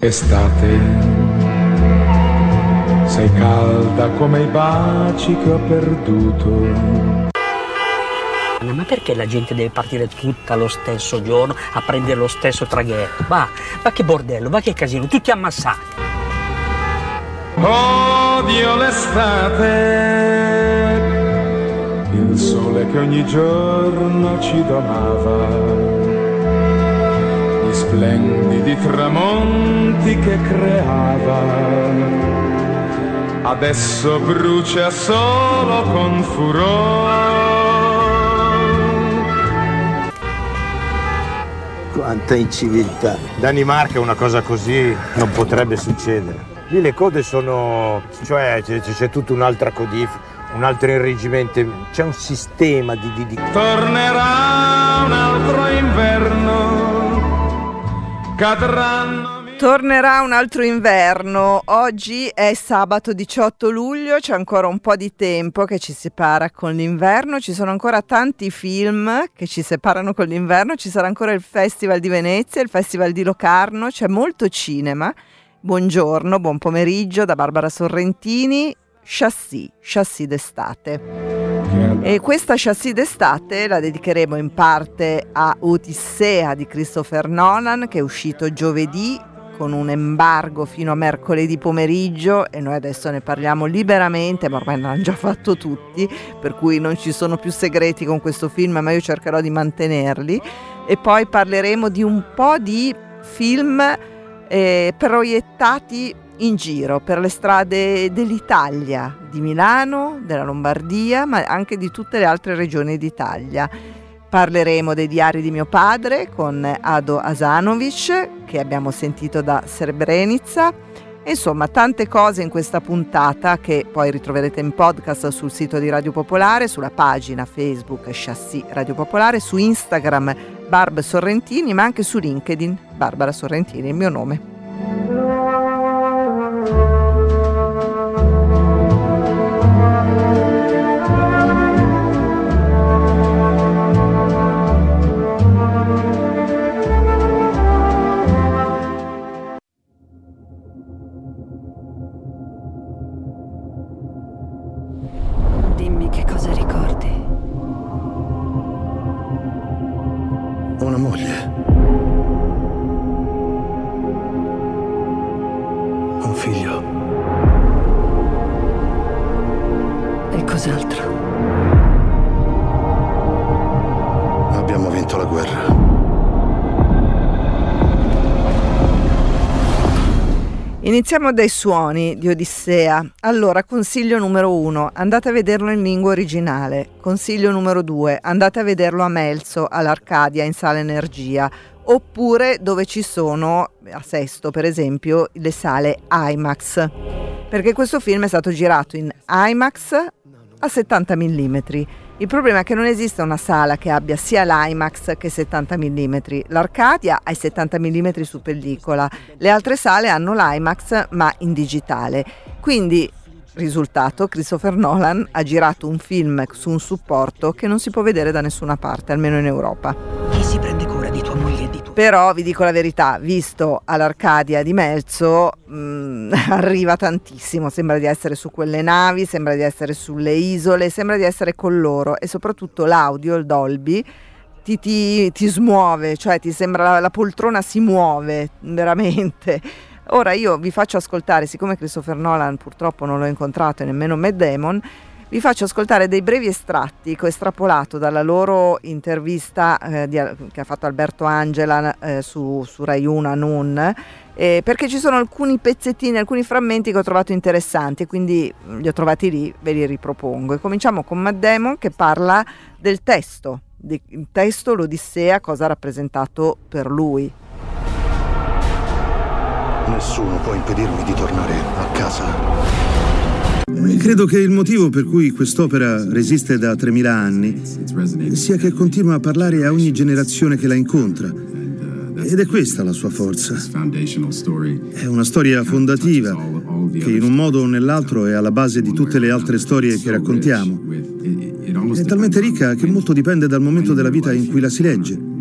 Estate, sei calda come i baci che ho perduto. Ma perché la gente deve partire tutta lo stesso giorno a prendere lo stesso traghetto? Va che bordello, va che casino, tutti ammassati. Odio l'estate, il sole che ogni giorno ci domava, gli splendidi tramonti che creava. Adesso brucia solo con furore. Quanta inciviltà. Danimarca una cosa così non potrebbe succedere. Lì le code sono, cioè c'è tutta un'altra codifica, un altro irriggimento, c'è un sistema di... Tornerà un altro inverno, cadranno... Tornerà un altro inverno. Oggi è sabato 18 luglio, c'è ancora un po' di tempo che ci separa con l'inverno, ci sono ancora tanti film che ci separano con l'inverno, ci sarà ancora il Festival di Venezia, il Festival di Locarno, c'è molto cinema. Buongiorno, buon pomeriggio da Barbara Sorrentini. Chassis d'estate. E questa Chassis d'estate la dedicheremo in parte a Odissea di Christopher Nolan, che è uscito giovedì con un embargo fino a mercoledì pomeriggio, e noi adesso ne parliamo liberamente, ma ormai l'hanno già fatto tutti, per cui non ci sono più segreti con questo film, ma io cercherò di mantenerli. E poi parleremo di un po' di film proiettati in giro per le strade dell'Italia, di Milano, della Lombardia, ma anche di tutte le altre regioni d'Italia. Parleremo dei diari di mio padre con Ado Asanovic, che abbiamo sentito da Srebrenica. Insomma, tante cose in questa puntata che poi ritroverete in podcast sul sito di Radio Popolare, sulla pagina Facebook Chassis Radio Popolare, su Instagram Barb Sorrentini, ma anche su LinkedIn Barbara Sorrentini, il mio nome. Dimmi che cosa ricordi. Una moglie. Un figlio. E cos'altro? Abbiamo vinto la guerra. Iniziamo dai suoni di Odissea. Allora, consiglio numero 1, andate a vederlo in lingua originale. Consiglio numero 2, andate a vederlo a Melzo, all'Arcadia, in Sala Energia. Oppure dove ci sono, a Sesto per esempio, le sale IMAX. Perché questo film è stato girato in IMAX a 70 mm. Il problema è che non esiste una sala che abbia sia l'IMAX che 70 mm. L'Arcadia ha i 70 mm su pellicola, le altre sale hanno l'IMAX ma in digitale. Quindi, risultato, Christopher Nolan ha girato un film su un supporto che non si può vedere da nessuna parte, almeno in Europa. Chi si prende cura di tua moglie e di tu? Però vi dico la verità, visto all'Arcadia di Melzo, arriva tantissimo, sembra di essere su quelle navi, sembra di essere sulle isole, sembra di essere con loro, e soprattutto l'audio, il Dolby, ti smuove, cioè ti sembra la poltrona si muove veramente. Ora io vi faccio ascoltare, siccome Christopher Nolan purtroppo non l'ho incontrato e nemmeno Matt Damon, vi faccio ascoltare dei brevi estratti che ho estrapolato dalla loro intervista che ha fatto Alberto Angela su Rai 1 a Noon, perché ci sono alcuni pezzettini, alcuni frammenti che ho trovato interessanti e quindi li ho trovati lì, ve li ripropongo. E cominciamo con Matt Damon che parla del testo, il testo, l'Odissea, cosa ha rappresentato per lui. Nessuno può impedirmi di tornare a casa. Credo che il motivo per cui quest'opera resiste da 3000 anni sia che continua a parlare a ogni generazione che la incontra. Ed è questa la sua forza. È una storia fondativa che in un modo o nell'altro è alla base di tutte le altre storie che raccontiamo. È talmente ricca che molto dipende dal momento della vita in cui la si legge.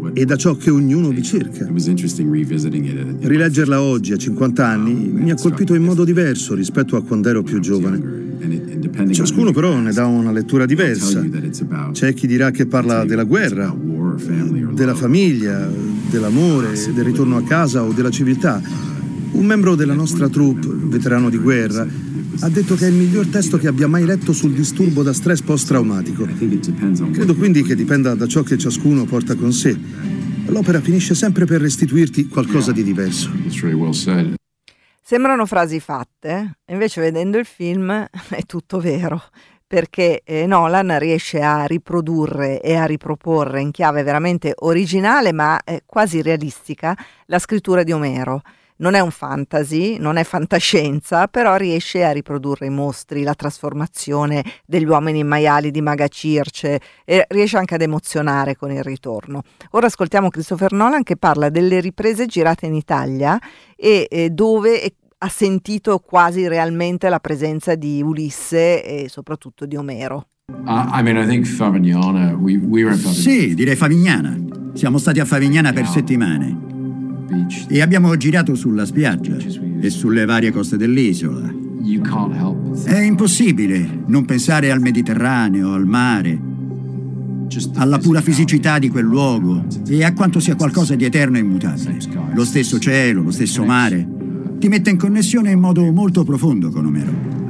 e da ciò che ognuno vi cerca. Rileggerla oggi, a 50 anni, mi ha colpito in modo diverso rispetto a quando ero più giovane. Ciascuno però ne dà una lettura diversa. C'è chi dirà che parla della guerra, della famiglia, dell'amore, del ritorno a casa o della civiltà. Un membro della nostra troupe, veterano di guerra, ha detto che è il miglior testo che abbia mai letto sul disturbo da stress post-traumatico. Credo quindi che dipenda da ciò che ciascuno porta con sé. L'opera finisce sempre per restituirti qualcosa di diverso. Sembrano frasi fatte, invece vedendo il film è tutto vero, perché Nolan riesce a riprodurre e a riproporre in chiave veramente originale ma quasi realistica la scrittura di Omero. Non è un fantasy, non è fantascienza, però riesce a riprodurre i mostri, la trasformazione degli uomini in maiali di Maga Circe e riesce anche ad emozionare con il ritorno. Ora ascoltiamo Christopher Nolan che parla delle riprese girate in Italia e dove ha sentito quasi realmente la presenza di Ulisse e soprattutto di Omero. I think Favignana, we were in Favignana. Sì, direi Favignana. Siamo stati a Favignana per settimane. E abbiamo girato sulla spiaggia e sulle varie coste dell'isola. È impossibile non pensare al Mediterraneo, al mare, alla pura fisicità di quel luogo e a quanto sia qualcosa di eterno e immutabile. Lo stesso cielo, lo stesso mare, ti mette in connessione in modo molto profondo con Omero.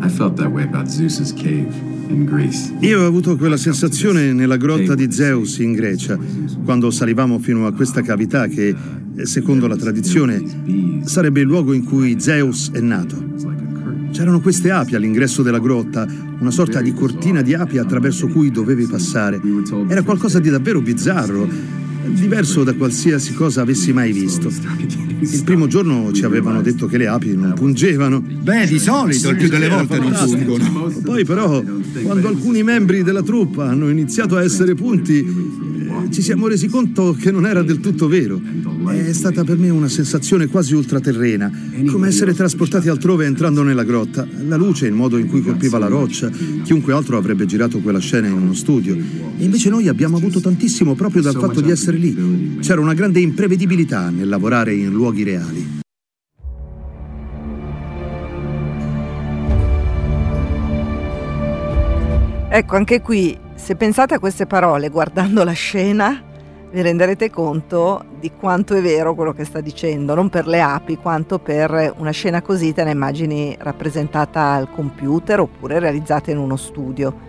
Io ho avuto quella sensazione nella grotta di Zeus in Grecia, quando salivamo fino a questa cavità che, secondo la tradizione, sarebbe il luogo in cui Zeus è nato. C'erano queste api all'ingresso della grotta, una sorta di cortina di api attraverso cui dovevi passare. Era qualcosa di davvero bizzarro, diverso da qualsiasi cosa avessi mai visto. Il primo giorno ci avevano detto che le api non pungevano. Beh, di solito il più delle volte non pungono. Poi però, quando alcuni membri della troupe hanno iniziato a essere punti, ci siamo resi conto che non era del tutto vero. È stata per me una sensazione quasi ultraterrena, come essere trasportati altrove entrando nella grotta. La luce, il modo in cui colpiva la roccia, chiunque altro avrebbe girato quella scena in uno studio. E invece noi abbiamo avuto tantissimo proprio dal fatto di essere lì. C'era una grande imprevedibilità nel lavorare in luoghi reali. Ecco, anche qui, se pensate a queste parole guardando la scena, vi renderete conto di quanto è vero quello che sta dicendo, non per le api, quanto per una scena così te la immagini rappresentata al computer oppure realizzata in uno studio.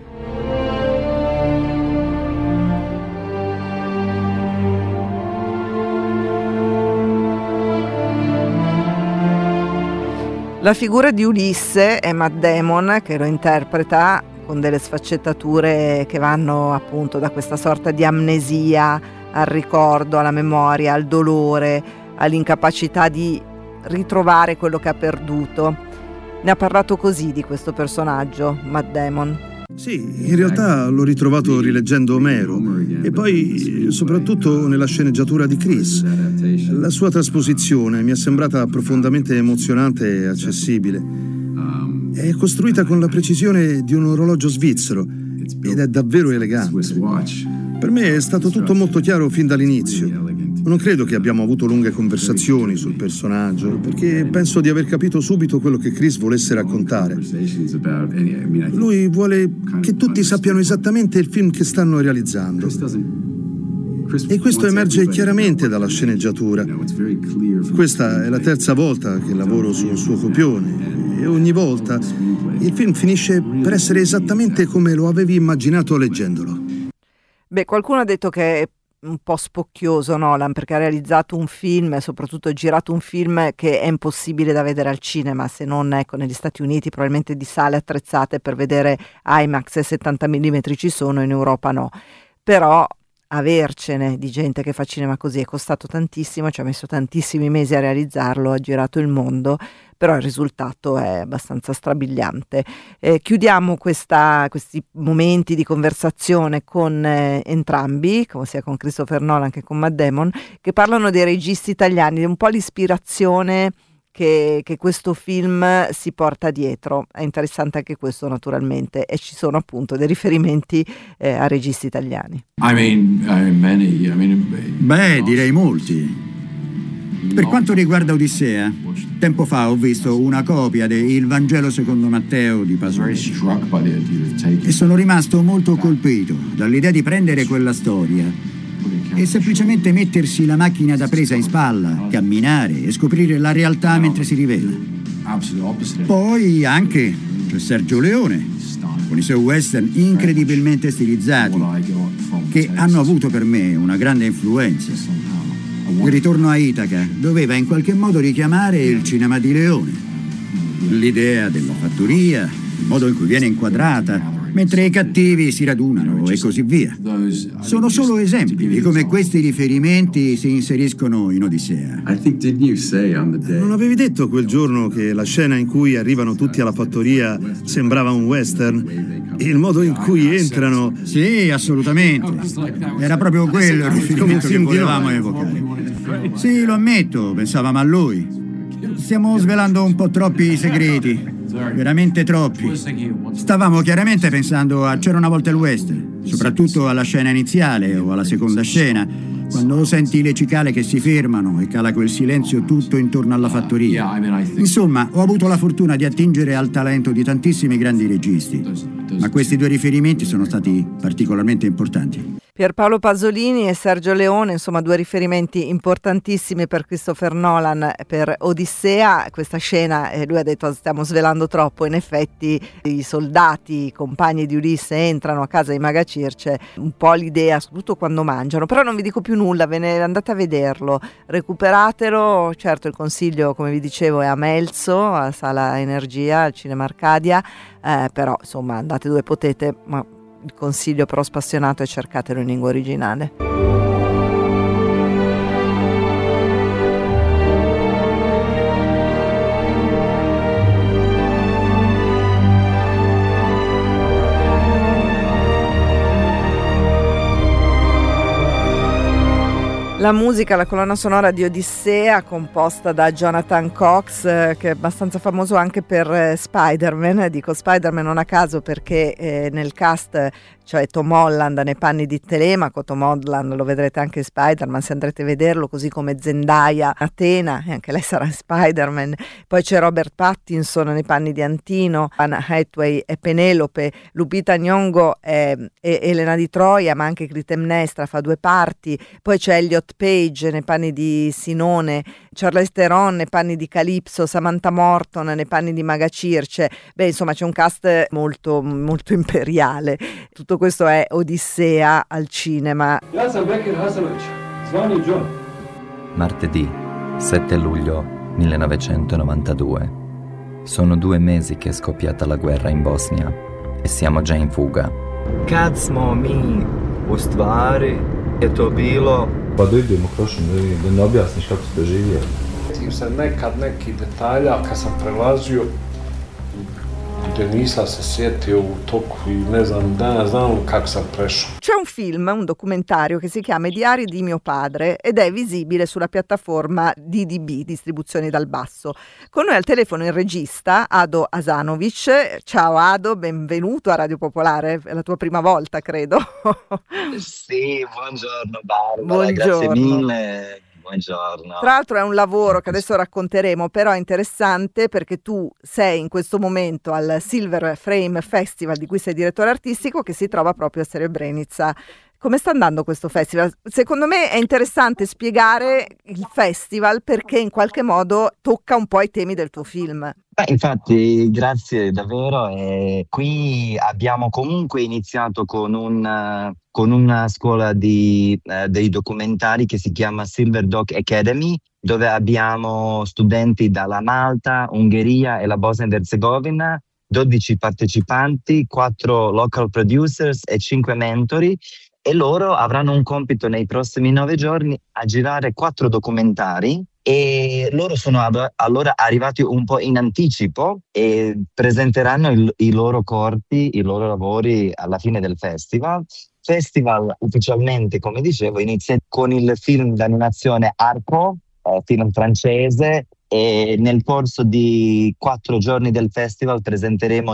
La figura di Ulisse è Matt Damon che lo interpreta con delle sfaccettature che vanno appunto da questa sorta di amnesia al ricordo, alla memoria, al dolore, all'incapacità di ritrovare quello che ha perduto. Ne ha parlato così di questo personaggio, Matt Damon. Sì, in realtà l'ho ritrovato rileggendo Omero e poi soprattutto nella sceneggiatura di Chris. La sua trasposizione mi è sembrata profondamente emozionante e accessibile. È costruita con la precisione di un orologio svizzero ed è davvero elegante. Per me è stato tutto molto chiaro fin dall'inizio. Non credo che abbiamo avuto lunghe conversazioni sul personaggio, perché penso di aver capito subito quello che Chris volesse raccontare. Lui vuole che tutti sappiano esattamente il film che stanno realizzando. E questo emerge chiaramente dalla sceneggiatura. Questa è la terza volta che lavoro su un suo copione e ogni volta il film finisce per essere esattamente come lo avevi immaginato leggendolo. Beh, qualcuno ha detto che è un po' spocchioso Nolan perché ha realizzato un film e soprattutto girato un film che è impossibile da vedere al cinema, se non ecco negli Stati Uniti probabilmente di sale attrezzate per vedere IMAX e 70 mm ci sono, in Europa no. Però avercene di gente che fa cinema così è costato tantissimo, ci ha messo tantissimi mesi a realizzarlo, ha girato il mondo, però il risultato è abbastanza strabiliante. Chiudiamo questi momenti di conversazione con entrambi, sia con Christopher Nolan che con Matt Damon, che parlano dei registi italiani, un po' l'ispirazione che questo film si porta dietro. È interessante anche questo, naturalmente, e ci sono appunto dei riferimenti a registi italiani. Beh, direi molti. Per quanto riguarda Odissea, tempo fa ho visto una copia di Il Vangelo secondo Matteo di Pasolini e sono rimasto molto colpito dall'idea di prendere quella storia e semplicemente mettersi la macchina da presa in spalla, camminare e scoprire la realtà mentre si rivela. Poi anche c'è Sergio Leone, con i suoi western incredibilmente stilizzati, che hanno avuto per me una grande influenza. Il ritorno a Itaca doveva in qualche modo richiamare il cinema di Leone. L'idea della fattoria, il modo in cui viene inquadrata, mentre i cattivi si radunano e così via. Sono solo esempi di come questi riferimenti si inseriscono in Odissea. Non avevi detto quel giorno che la scena in cui arrivano tutti alla fattoria sembrava un western? Il modo in cui entrano... Sì, assolutamente. Era proprio quello il riferimento che volevamo evocare. Sì, lo ammetto, pensavamo a lui. Stiamo svelando un po' troppi segreti. Veramente troppi. Stavamo chiaramente pensando a C'era una volta il West, soprattutto alla scena iniziale o alla seconda scena, quando senti le cicale che si fermano e cala quel silenzio tutto intorno alla fattoria. Insomma, ho avuto la fortuna di attingere al talento di tantissimi grandi registi, ma questi due riferimenti sono stati particolarmente importanti. Pierpaolo Pasolini e Sergio Leone, insomma, due riferimenti importantissimi per Christopher Nolan per Odissea. Questa scena, lui ha detto stiamo svelando troppo, in effetti i soldati, i compagni di Ulisse entrano a casa di Maga Circe, un po' l'idea, soprattutto quando mangiano, però non vi dico più nulla, ve ne andate a vederlo, recuperatelo. Certo, il consiglio, come vi dicevo, è a Melzo, a Sala Energia, al Cinema Arcadia, però insomma andate dove potete, ma il consiglio però spassionato è cercatelo in lingua originale. La musica, la colonna sonora di Odissea, composta da Jonathan Cox, che è abbastanza famoso anche per Spider-Man. Dico Spider-Man non a caso perché nel cast c'è Tom Holland nei panni di Telemaco. Tom Holland lo vedrete anche in Spider-Man se andrete a vederlo, così come Zendaya Atena, e anche lei sarà Spider-Man. Poi c'è Robert Pattinson nei panni di Antino, Anna Hathaway e Penelope, Lupita Nyong'o e Elena di Troia, ma anche Clitemnestra fa due parti. Poi c'è Elliot Page nei panni di Sinone, Charlize Theron nei panni di Calypso, Samantha Morton nei panni di Maga Circe. Beh, insomma, c'è un cast molto molto imperiale. Tutto questo è Odissea al cinema. Martedì 7 luglio 1992. Sono 2 mesi che è scoppiata la guerra in Bosnia e siamo già in fuga. Kad smo mi u stvari je to bilo. Pa da idemo prošlo, da ne objasniš kako ste živjeli. Sjetim se nekad nekih detalja kad sam prelazio gdje nisam se sjetio u toku i ne znam, danas znam kako sam prešao. C'è un film, un documentario che si chiama I diari di mio padre ed è visibile sulla piattaforma DDB, Distribuzioni dal Basso. Con noi al telefono il regista Ado Asanovic. Ciao Ado, benvenuto a Radio Popolare, è la tua prima volta credo. Sì, buongiorno Barbara, buongiorno. Grazie mille. Buongiorno. Tra l'altro è un lavoro che adesso racconteremo, però è interessante perché tu sei in questo momento al Silver Frame Festival, di cui sei direttore artistico, che si trova proprio a Srebrenica. Come sta andando questo festival? Secondo me è interessante spiegare il festival perché in qualche modo tocca un po' i temi del tuo film. Infatti, grazie davvero. Qui abbiamo comunque iniziato con una scuola dei documentari che si chiama Silver Doc Academy, dove abbiamo studenti dalla Malta, Ungheria e la Bosnia ed Erzegovina, 12 partecipanti, 4 local producers e 5 mentori. E loro avranno un compito nei prossimi 9 giorni a girare 4 documentari e loro sono allora arrivati un po' in anticipo e presenteranno i loro corti, i loro lavori alla fine del festival. Festival ufficialmente, come dicevo, inizia con il film d'animazione Arco, film francese, e nel corso di 4 giorni del festival presenteremo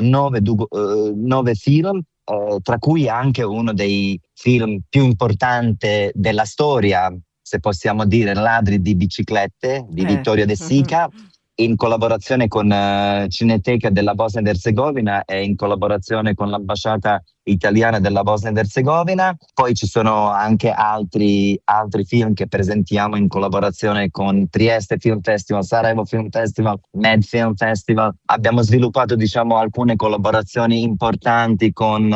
9 film, tra cui anche uno dei film più importanti della storia, se possiamo dire, Ladri di biciclette di Vittorio De Sica, in collaborazione con Cineteca della Bosnia ed Erzegovina e in collaborazione con l'ambasciata italiana della Bosnia ed Erzegovina. Poi ci sono anche altri film che presentiamo in collaborazione con Trieste Film Festival, Sarajevo Film Festival, Med Film Festival. Abbiamo sviluppato, diciamo, alcune collaborazioni importanti con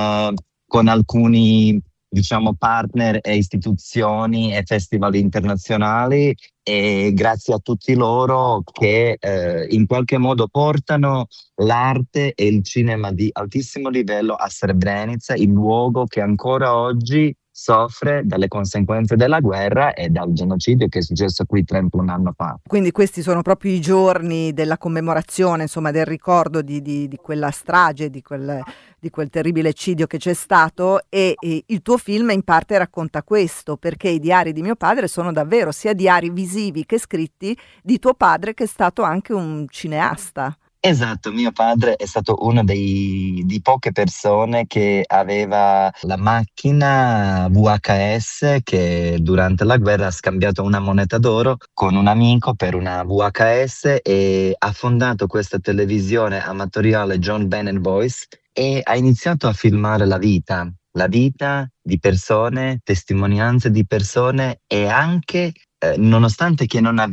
alcuni, diciamo, partner e istituzioni e festival internazionali, e grazie a tutti loro che in qualche modo portano l'arte e il cinema di altissimo livello a Srebrenica, il luogo che ancora oggi soffre dalle conseguenze della guerra e dal genocidio che è successo qui 31 anni fa. Quindi questi sono proprio i giorni della commemorazione, insomma, del ricordo di quella strage, di quel terribile eccidio che c'è stato, e il tuo film in parte racconta questo, perché i diari di mio padre sono davvero sia diari visivi che scritti di tuo padre, che è stato anche un cineasta. Esatto, mio padre è stato uno di poche persone che aveva la macchina VHS, che durante la guerra ha scambiato una moneta d'oro con un amico per una VHS e ha fondato questa televisione amatoriale John Bennett Voice e ha iniziato a filmare la vita di persone, testimonianze di persone, e anche nonostante che non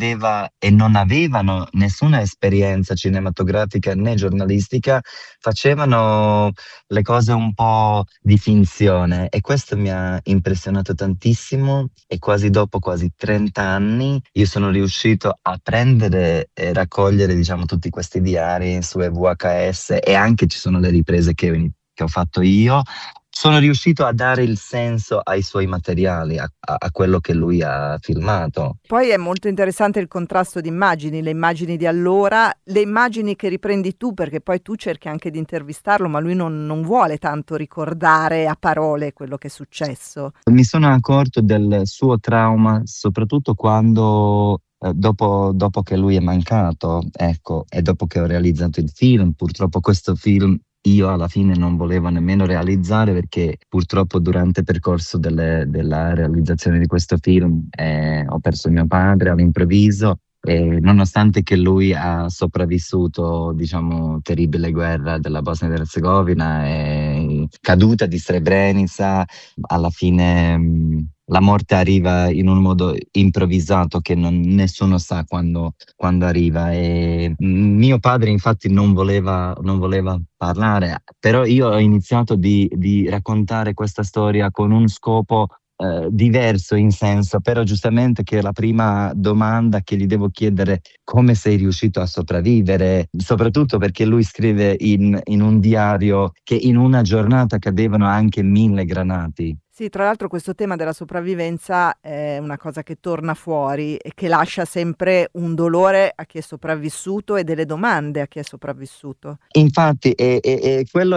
avevano nessuna esperienza cinematografica né giornalistica, facevano le cose un po' di finzione, e questo mi ha impressionato tantissimo. E dopo quasi 30 anni io sono riuscito a prendere e raccogliere, diciamo, tutti questi diari su VHS, e anche ci sono le riprese che ho fatto io. Sono riuscito a dare il senso ai suoi materiali, a quello che lui ha filmato. Poi è molto interessante il contrasto di immagini, le immagini di allora, le immagini che riprendi tu, perché poi tu cerchi anche di intervistarlo, ma lui non vuole tanto ricordare a parole quello che è successo. Mi sono accorto del suo trauma, soprattutto quando dopo che lui è mancato, ecco, e dopo che ho realizzato il film. Purtroppo questo film io alla fine non volevo nemmeno realizzare, perché purtroppo durante il percorso della realizzazione di questo film ho perso mio padre all'improvviso, e nonostante che lui ha sopravvissuto, diciamo, terribile guerra della Bosnia ed Erzegovina e caduta di Srebrenica, alla fine la morte arriva in un modo improvvisato che nessuno sa quando arriva, e mio padre infatti non voleva parlare, però io ho iniziato di raccontare questa storia con un scopo diverso in senso, però giustamente che la prima domanda che gli devo chiedere: come sei riuscito a sopravvivere? Soprattutto perché lui scrive in un diario che in una giornata cadevano anche 1000 granati. Sì, tra l'altro questo tema della sopravvivenza è una cosa che torna fuori e che lascia sempre un dolore a chi è sopravvissuto e delle domande a chi è sopravvissuto. Infatti, quello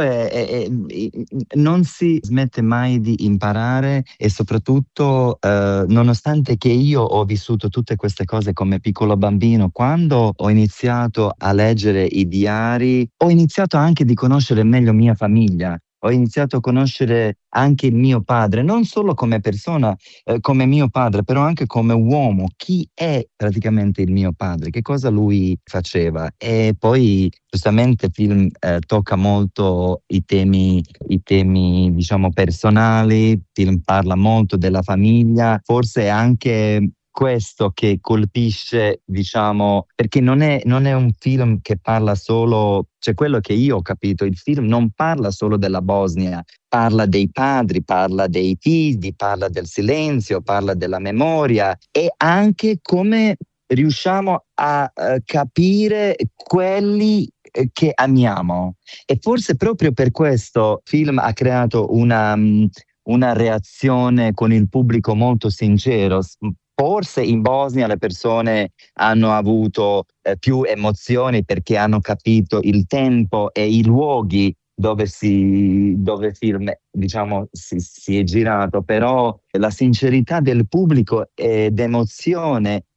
non si smette mai di imparare, e soprattutto nonostante che io ho vissuto tutte queste cose come piccolo bambino, quando ho iniziato a leggere i diari, ho iniziato anche di conoscere meglio mia famiglia. Ho iniziato a conoscere anche il mio padre, non solo come persona, come mio padre, però anche come uomo. Chi è praticamente il mio padre? Che cosa lui faceva? E poi giustamente il film tocca molto i temi, diciamo, personali. Il film parla molto della famiglia, forse anche questo che colpisce, diciamo, perché non è un film che parla solo, cioè quello che io ho capito, il film non parla solo della Bosnia, parla dei padri, parla dei figli, parla del silenzio, parla della memoria, e anche come riusciamo a capire quelli che amiamo. E forse proprio per questo il film ha creato una reazione con il pubblico molto sincero. Forse in Bosnia le persone hanno avuto più emozioni perché hanno capito il tempo e i luoghi dove il film, diciamo, si è girato, però la sincerità del pubblico ed emozione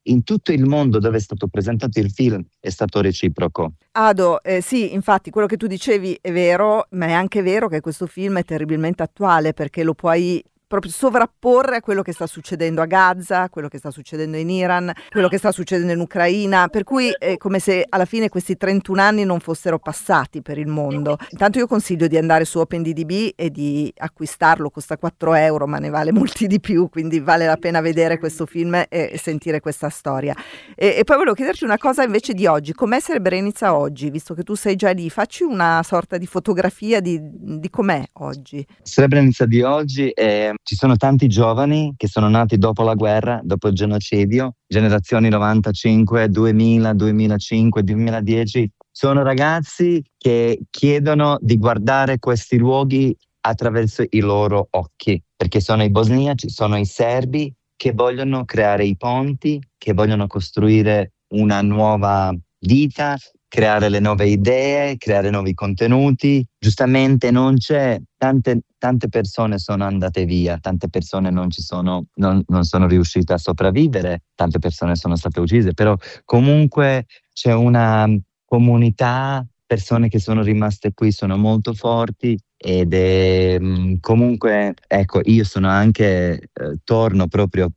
in tutto il mondo dove è stato presentato il film è stato reciproco. Ado, sì, infatti quello che tu dicevi è vero, ma è anche vero che questo film è terribilmente attuale, perché lo puoi proprio sovrapporre a quello che sta succedendo a Gaza, quello che sta succedendo in Iran, quello che sta succedendo in Ucraina, per cui è come se alla fine questi 31 anni non fossero passati per il mondo. Intanto io consiglio di andare su OpenDB e di acquistarlo, costa 4 euro, ma ne vale molti di più, quindi vale la pena vedere questo film e sentire questa storia. E poi volevo chiederti una cosa invece di oggi, com'è Srebrenica oggi, visto che tu sei già lì, facci una sorta di fotografia di com'è oggi. Srebrenica di oggi ci sono tanti giovani che sono nati dopo la guerra, dopo il genocidio, generazioni 95, 2000, 2005, 2010. Sono ragazzi che chiedono di guardare questi luoghi attraverso i loro occhi, perché sono i bosniaci, sono i serbi che vogliono creare i ponti, che vogliono costruire una nuova vita, creare le nuove idee, creare nuovi contenuti. Giustamente non c'è, tante persone sono andate via, tante persone non sono riuscite a sopravvivere, tante persone sono state uccise, però comunque c'è una comunità, persone che sono rimaste qui sono molto forti ed è comunque, ecco, io sono anche, torno proprio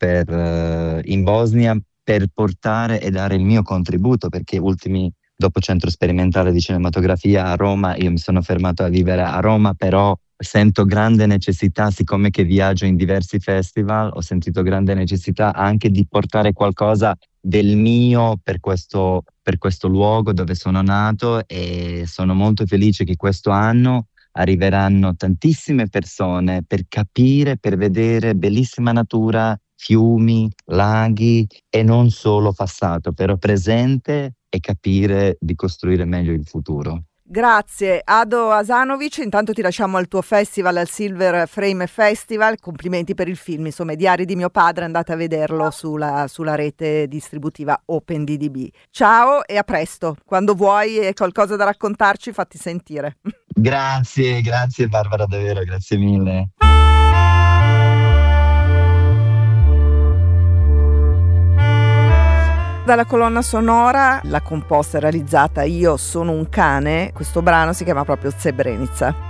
in Bosnia per portare e dare il mio contributo, perché dopo Centro Sperimentale di Cinematografia a Roma, io mi sono fermato a vivere a Roma, però sento grande necessità, siccome che viaggio in diversi festival, ho sentito grande necessità anche di portare qualcosa del mio per questo luogo dove sono nato, e sono molto felice che questo anno arriveranno tantissime persone per capire, per vedere bellissima natura, fiumi, laghi e non solo passato, però presente, e capire di costruire meglio il futuro. Grazie Ado Asanovic, intanto ti lasciamo al tuo festival, al Silver Frame Festival, complimenti per il film, insomma, I diari di mio padre, andate a vederlo sulla rete distributiva OpenDB. Ciao e a presto, quando vuoi e qualcosa da raccontarci fatti sentire. Grazie Barbara, davvero, grazie mille. Dalla colonna sonora, la composta e realizzata Io sono un cane, questo brano si chiama proprio Srebrenica.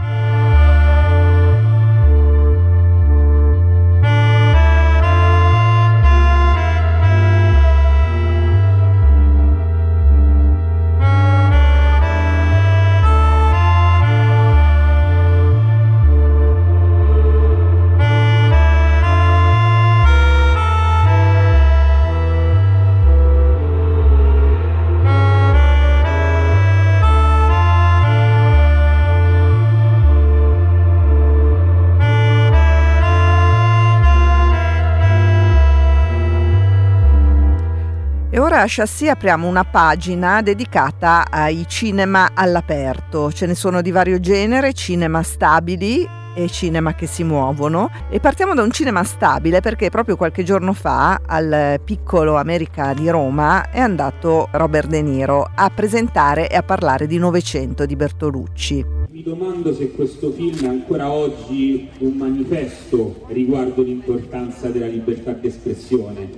E ora a Chassis apriamo una pagina dedicata ai cinema all'aperto. Ce ne sono di vario genere, cinema stabili e cinema che si muovono, e partiamo da un cinema stabile perché proprio qualche giorno fa al Piccolo America di Roma è andato Robert De Niro a presentare e a parlare di Novecento di Bertolucci. Mi domando se questo film è ancora oggi un manifesto riguardo l'importanza della libertà di espressione.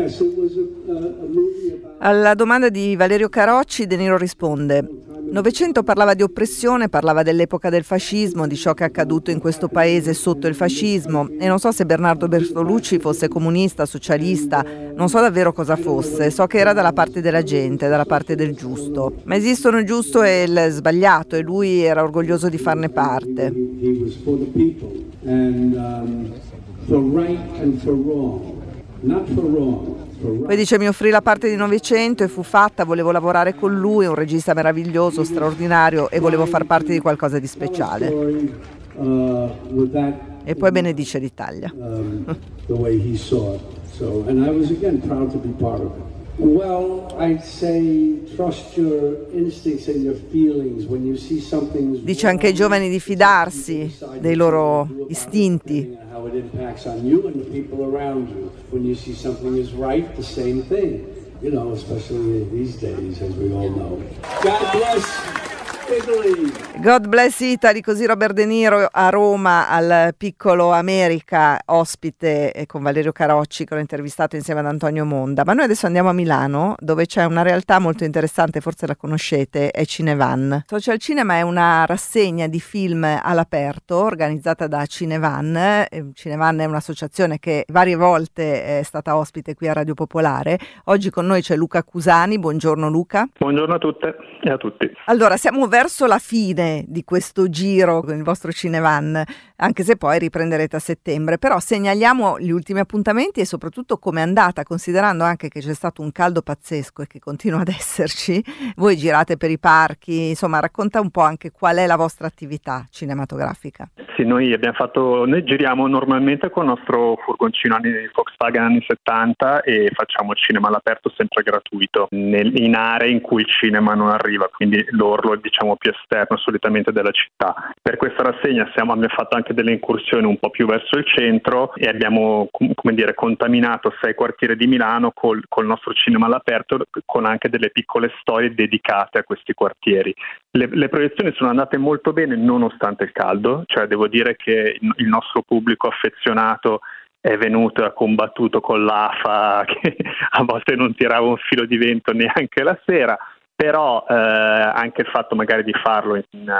Alla domanda di Valerio Carocci, De Niro risponde: Novecento parlava di oppressione, parlava dell'epoca del fascismo, di ciò che è accaduto in questo paese sotto il fascismo, e non so se Bernardo Bertolucci fosse comunista, socialista, non so davvero cosa fosse, so che era dalla parte della gente, dalla parte del giusto, ma esistono il giusto e il sbagliato e lui era orgoglioso di farne parte. Poi dice: mi offrì la parte di Novecento e fu fatta, volevo lavorare con lui, è un regista meraviglioso, straordinario, e volevo far parte di qualcosa di speciale. E poi benedice l'Italia. Dice anche ai giovani di fidarsi dei loro istinti. God Bless Italy, così Robert De Niro a Roma al Piccolo America, ospite con Valerio Carocci, che l'ho intervistato insieme ad Antonio Monda. Ma noi adesso andiamo a Milano, dove c'è una realtà molto interessante, forse la conoscete, è Cinevan. Social Cinema è una rassegna di film all'aperto organizzata da Cinevan. Cinevan è un'associazione che varie volte è stata ospite qui a Radio Popolare. Oggi con noi c'è Luca Cusani. Buongiorno Luca. Buongiorno a tutte e a tutti. Allora, siamo verso la fine di questo giro con il vostro Cinevan, anche se poi riprenderete a settembre, però segnaliamo gli ultimi appuntamenti e soprattutto com'è andata, considerando anche che c'è stato un caldo pazzesco e che continua ad esserci. Voi girate per i parchi, insomma, racconta un po' anche qual è la vostra attività cinematografica. Sì, noi giriamo normalmente con il nostro furgoncino anni Volkswagen anni 70 e facciamo il cinema all'aperto sempre gratuito, in aree in cui il cinema non arriva, quindi l'orlo diciamo più esterno solitamente della città. Per questa rassegna abbiamo fatto anche delle incursioni un po' più verso il centro e abbiamo contaminato 6 quartieri di Milano col nostro cinema all'aperto, con anche delle piccole storie dedicate a questi quartieri. Le proiezioni sono andate molto bene nonostante il caldo, cioè devo dire che il nostro pubblico affezionato è venuto e ha combattuto con l'AFA che a volte non tirava un filo di vento neanche la sera. Però anche il fatto magari di farlo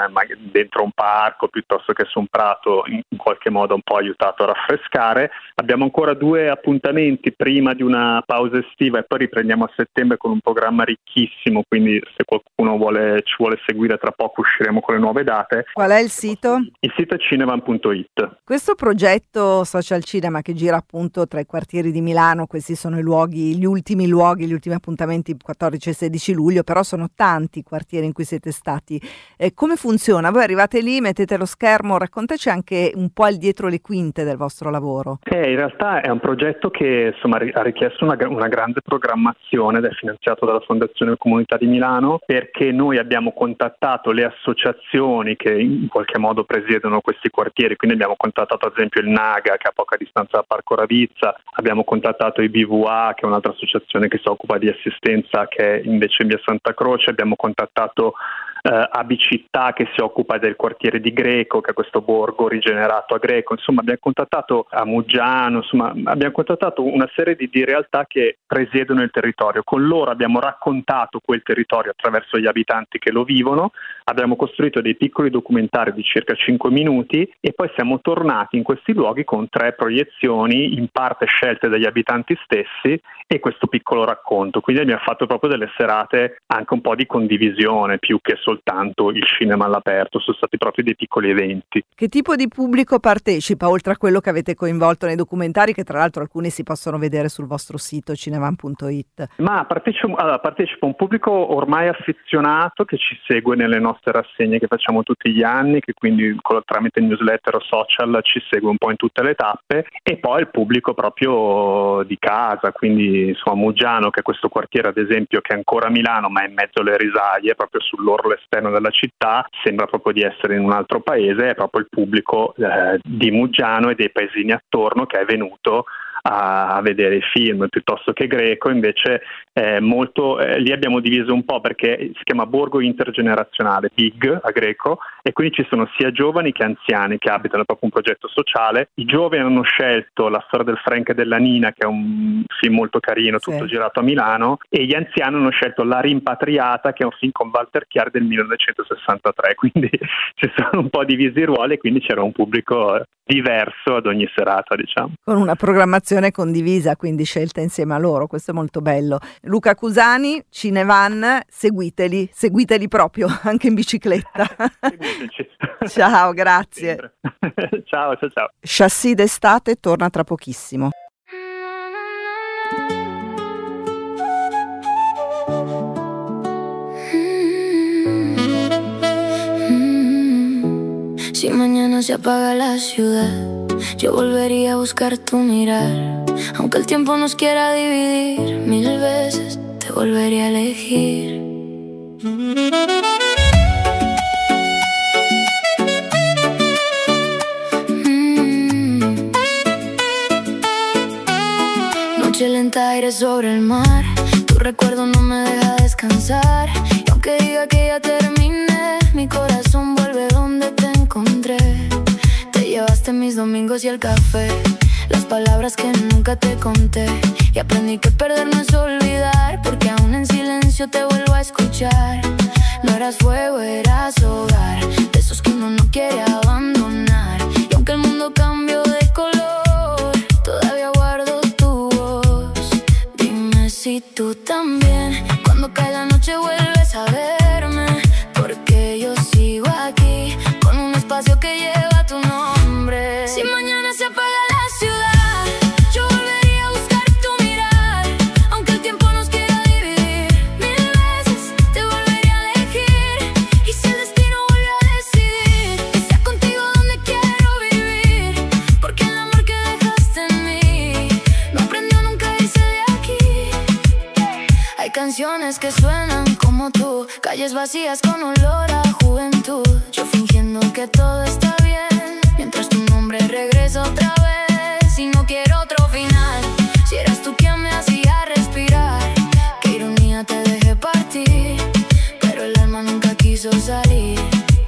dentro un parco piuttosto che su un prato in qualche modo un po' aiutato a raffrescare. Abbiamo ancora 2 appuntamenti prima di una pausa estiva e poi riprendiamo a settembre con un programma ricchissimo, quindi se qualcuno ci vuole seguire tra poco usciremo con le nuove date. Qual è il sito? Il sito è cinevan.it. Questo progetto Social Cinema che gira appunto tra i quartieri di Milano, questi sono gli ultimi appuntamenti 14 e 16 luglio, però sono tanti quartieri in cui siete stati. Come funziona? Voi arrivate lì, mettete lo schermo, raccontaci anche un po' il dietro le quinte del vostro lavoro. In realtà è un progetto che ha richiesto una grande programmazione ed è finanziato dalla Fondazione Comunità di Milano, perché noi abbiamo contattato le associazioni che in qualche modo presiedono questi quartieri, quindi abbiamo contattato ad esempio il Naga, che è a poca distanza da Parco Ravizza, abbiamo contattato i BVA, che è un'altra associazione che si occupa di assistenza, che è invece in via Santa Croce, abbiamo contattato Abicittà, che si occupa del quartiere di Greco, che è questo borgo rigenerato a Greco, insomma abbiamo contattato a Muggiano, insomma abbiamo contattato una serie di realtà che presiedono il territorio. Con loro abbiamo raccontato quel territorio attraverso gli abitanti che lo vivono, abbiamo costruito dei piccoli documentari di circa 5 minuti e poi siamo tornati in questi luoghi con 3 proiezioni, in parte scelte dagli abitanti stessi, e questo piccolo racconto. Quindi abbiamo fatto proprio delle serate anche un po' di condivisione, più che soltanto il cinema all'aperto, sono stati proprio dei piccoli eventi. Che tipo di pubblico partecipa, oltre a quello che avete coinvolto nei documentari, che tra l'altro alcuni si possono vedere sul vostro sito cinevan.it? Ma partecipa un pubblico ormai affezionato che ci segue nelle nostre rassegne che facciamo tutti gli anni, che quindi tramite newsletter o social ci segue un po' in tutte le tappe, e poi il pubblico proprio di casa, quindi insomma Muggiano, che è questo quartiere ad esempio che è ancora a Milano ma è in mezzo alle risaie, proprio sull'orlo esterno della città, sembra proprio di essere in un altro paese, è proprio il pubblico di Muggiano e dei paesini attorno che è venuto a vedere i film, piuttosto che Greco invece lì abbiamo diviso un po' perché si chiama Borgo Intergenerazionale, BIG a Greco, e quindi ci sono sia giovani che anziani che abitano, proprio un progetto sociale. I giovani hanno scelto La storia del Frank e della Nina, che è un film molto carino, tutto girato a Milano, e gli anziani hanno scelto La rimpatriata, che è un film con Walter Chiari del 1963, quindi ci sono un po' divisi i ruoli e quindi c'era un pubblico diverso ad ogni serata, diciamo. Con una programmazione condivisa, quindi scelta insieme a loro, questo è molto bello. Luca Cusani, Cinevan, seguiteli proprio, anche in bicicletta. Ciao, grazie. Ciao. Chassis d'estate torna tra pochissimo. Si mañana se apaga la ciudad, yo volvería a buscar tu mirar. Aunque el tiempo nos quiera dividir, 1000 veces te volvería a elegir. Noche lenta, aire sobre el mar, tu recuerdo no me deja descansar. Y aunque diga que ya terminé, mi corazón vuelve donde te encontré. Te llevaste mis domingos y el café, las palabras que nunca te conté. Y aprendí que perder no es olvidar, porque aún en silencio te vuelvo a escuchar. No eras fuego, eras hogar, de esos que uno no quiere abandonar. Y aunque el mundo cambió de color, todavía guardo tu voz. Dime si tú también, cuando cae la noche vuelves a verme, porque yo sigo aquí, con un espacio que lleva tu nombre. Si mañana se apaga la ciudad, yo volvería a buscar tu mirar, aunque el tiempo nos quiera dividir. Mil veces te volvería a elegir, y si el destino vuelve a decidir, que sea contigo donde quiero vivir, porque el amor que dejaste en mí no aprendió nunca a irse de aquí. Hay canciones que suenan como tú, calles vacías con olor a juventud, yo fingiendo que todo está bien, mientras tu nombre regresa otra vez. Y no quiero otro final, si eras tú quien me hacía respirar. Qué ironía, te dejé partir, pero el alma nunca quiso salir.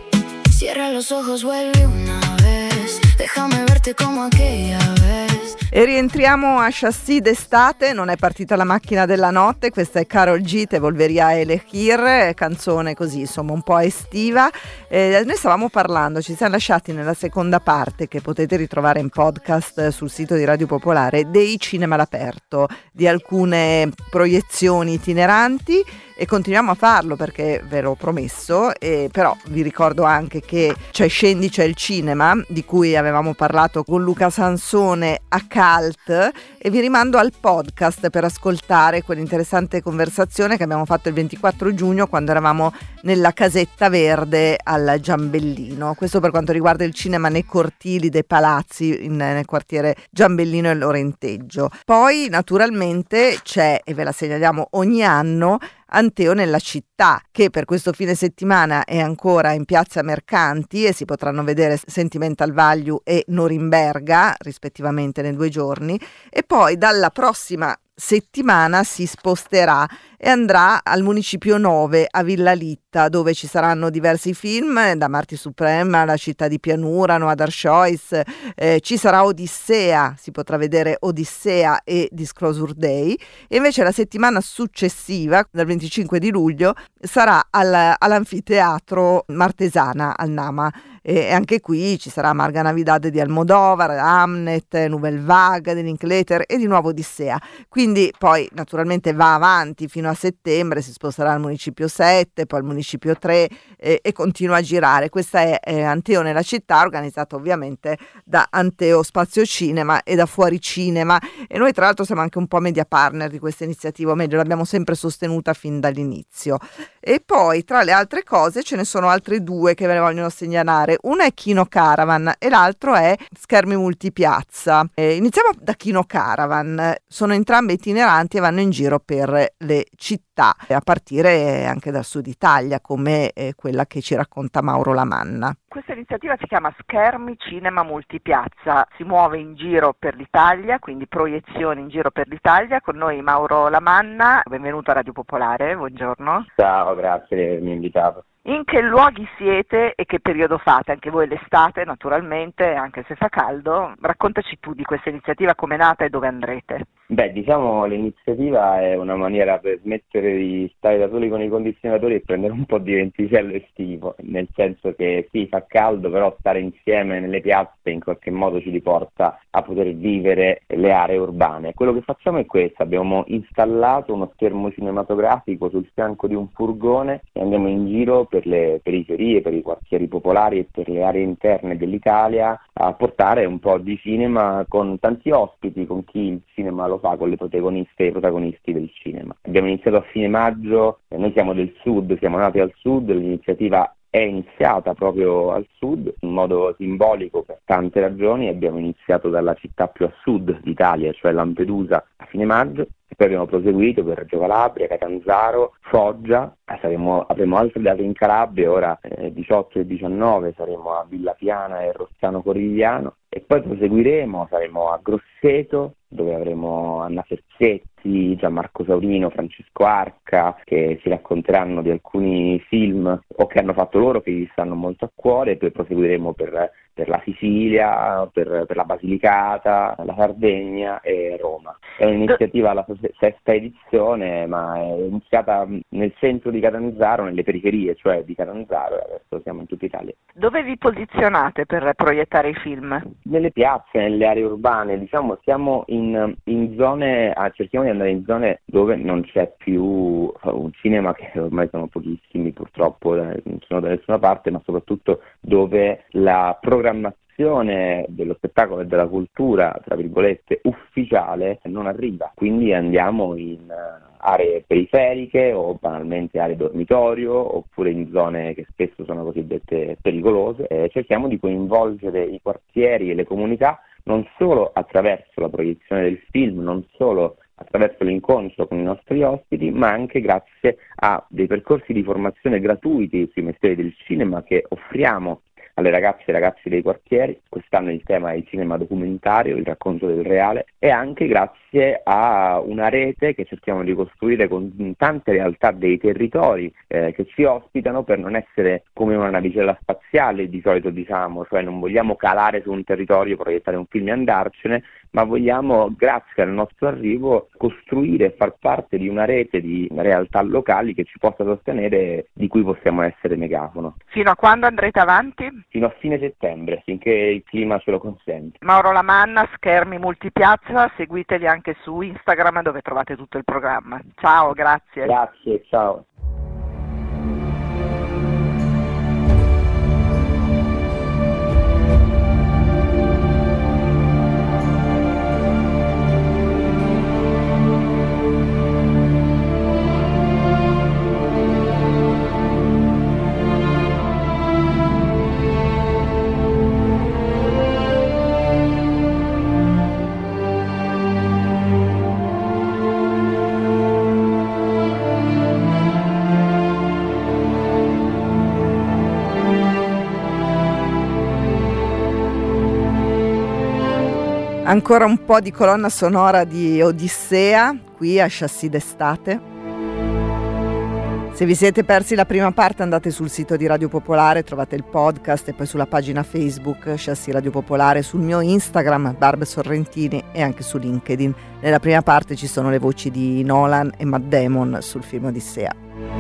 Cierra los ojos, vuelve una vez, déjame verte como aquella vez. E rientriamo a Chassis d'estate, non è partita la macchina della notte, questa è Karol G, Te volvería a elegir, canzone così insomma un po' estiva. Noi stavamo parlando, ci siamo lasciati nella seconda parte, che potete ritrovare in podcast sul sito di Radio Popolare, dei cinema all'aperto, di alcune proiezioni itineranti, e continuiamo a farlo perché ve l'ho promesso. Però vi ricordo anche che c'è Scendi, c'è il cinema, di cui avevamo parlato con Luca Sansone a Cult, e vi rimando al podcast per ascoltare quell'interessante conversazione che abbiamo fatto il 24 giugno quando eravamo nella casetta verde al Giambellino. Questo per quanto riguarda il cinema nei cortili dei palazzi nel quartiere Giambellino e Lorenteggio. Poi naturalmente c'è, e ve la segnaliamo ogni anno, Anteo nella città, che per questo fine settimana è ancora in piazza Mercanti, e si potranno vedere Sentimental Value e Norimberga rispettivamente nei 2 giorni, e poi dalla prossima settimana si sposterà e andrà al Municipio 9 a Villa Litta, dove ci saranno diversi film, da Marty Suprema, La città di pianura, No Other Choice, ci sarà Odissea, si potrà vedere Odissea e Disclosure Day, e invece la settimana successiva, dal 25 di luglio, sarà all'anfiteatro Martesana al Nama, e anche qui ci sarà Marga Navidad di Almodovar, Hamnet, Nouvelle Vague di Linklater e di nuovo Odissea. Quindi poi naturalmente va avanti fino a settembre, si sposterà al Municipio 7, poi al Municipio 3 e continua a girare. Questa è Anteo nella città, organizzata ovviamente da Anteo Spazio Cinema e da Fuori Cinema, e noi tra l'altro siamo anche un po' media partner di questa iniziativa, o meglio l'abbiamo sempre sostenuta fin dall'inizio. E poi tra le altre cose ce ne sono altre 2 che ve ne vogliono segnalare. Una è Kino Caravan e l'altro è Schermi Multipiazza. Iniziamo da Kino Caravan, sono entrambe itineranti e vanno in giro per le città, a partire anche dal sud Italia, come quella che ci racconta Mauro Lamanna. Questa iniziativa si chiama Schermi Cinema Multipiazza, si muove in giro per l'Italia, quindi proiezioni in giro per l'Italia. Con noi Mauro Lamanna, benvenuto a Radio Popolare, buongiorno. Ciao, grazie di avermi invitato. In che luoghi siete e che periodo fate? Anche voi l'estate naturalmente, anche se fa caldo. Raccontaci tu di questa iniziativa, come è nata e dove andrete. Beh, diciamo l'iniziativa è una maniera per smettere di stare da soli con i condizionatori e prendere un po' di venticello estivo, nel senso che sì, fa caldo, però stare insieme nelle piazze in qualche modo ci riporta a poter vivere le aree urbane. Quello che facciamo è questo: abbiamo installato uno schermo cinematografico sul fianco di un furgone e andiamo in giro per le periferie, per i quartieri popolari e per le aree interne dell'Italia a portare un po' di cinema con tanti ospiti, con chi il cinema lo fa, con le protagoniste e i protagonisti del cinema. Abbiamo iniziato a fine maggio, noi siamo del sud, siamo nati al sud, l'iniziativa è iniziata proprio al sud in modo simbolico per tante ragioni. Abbiamo iniziato dalla città più a sud d'Italia, cioè Lampedusa, a fine maggio, e poi abbiamo proseguito per Reggio Calabria, Catanzaro, Foggia, avremo altre date in Calabria, ora 18 e 19 saremo a Villa Piana e Rossano Corigliano, e poi proseguiremo, saremo a Grosseto, dove avremo Anna Ferzetti registi, Gianmarco Saurino, Francesco Arca, che ci racconteranno di alcuni film o che hanno fatto loro, che gli stanno molto a cuore, e poi proseguiremo per la Sicilia, per la Basilicata, la Sardegna e Roma. È un'iniziativa alla sesta edizione, ma è iniziata nel centro di Catanzaro, nelle periferie, cioè di Catanzaro, e adesso siamo in tutta Italia. Dove vi posizionate per proiettare i film? Nelle piazze, nelle aree urbane, diciamo, siamo in zone, cerchiamo di andare in zone dove non c'è più un cinema, che ormai sono pochissimi purtroppo, non sono da nessuna parte, ma soprattutto dove la programmazione dello spettacolo e della cultura, tra virgolette, ufficiale non arriva. Quindi andiamo in aree periferiche o banalmente aree dormitorio, oppure in zone che spesso sono cosiddette pericolose, e cerchiamo di coinvolgere i quartieri e le comunità non solo attraverso la proiezione del film, non solo attraverso l'incontro con i nostri ospiti, ma anche grazie a dei percorsi di formazione gratuiti sui mestieri del cinema che offriamo alle ragazze e ragazzi dei quartieri. Quest'anno il tema è il cinema documentario, il racconto del reale, e anche grazie a una rete che cerchiamo di costruire con tante realtà dei territori che ci ospitano, per non essere come una navicella spaziale, di solito diciamo, cioè non vogliamo calare su un territorio, proiettare un film e andarcene, ma vogliamo, grazie al nostro arrivo, costruire e far parte di una rete di realtà locali che ci possa sostenere, di cui possiamo essere megafono. Fino a quando andrete avanti? Fino a fine settembre, finché il clima ce lo consente. Mauro Lamanna, Schermi Multipiazza, seguiteli anche su Instagram, dove trovate tutto il programma. Ciao, grazie. Grazie, ciao. Ancora un po' di colonna sonora di Odissea, qui a Chassis d'Estate. Se vi siete persi la prima parte, andate sul sito di Radio Popolare, trovate il podcast, e poi sulla pagina Facebook Chassis Radio Popolare, sul mio Instagram Barbe Sorrentini, e anche su LinkedIn. Nella prima parte ci sono le voci di Nolan e Matt Damon sul film Odissea.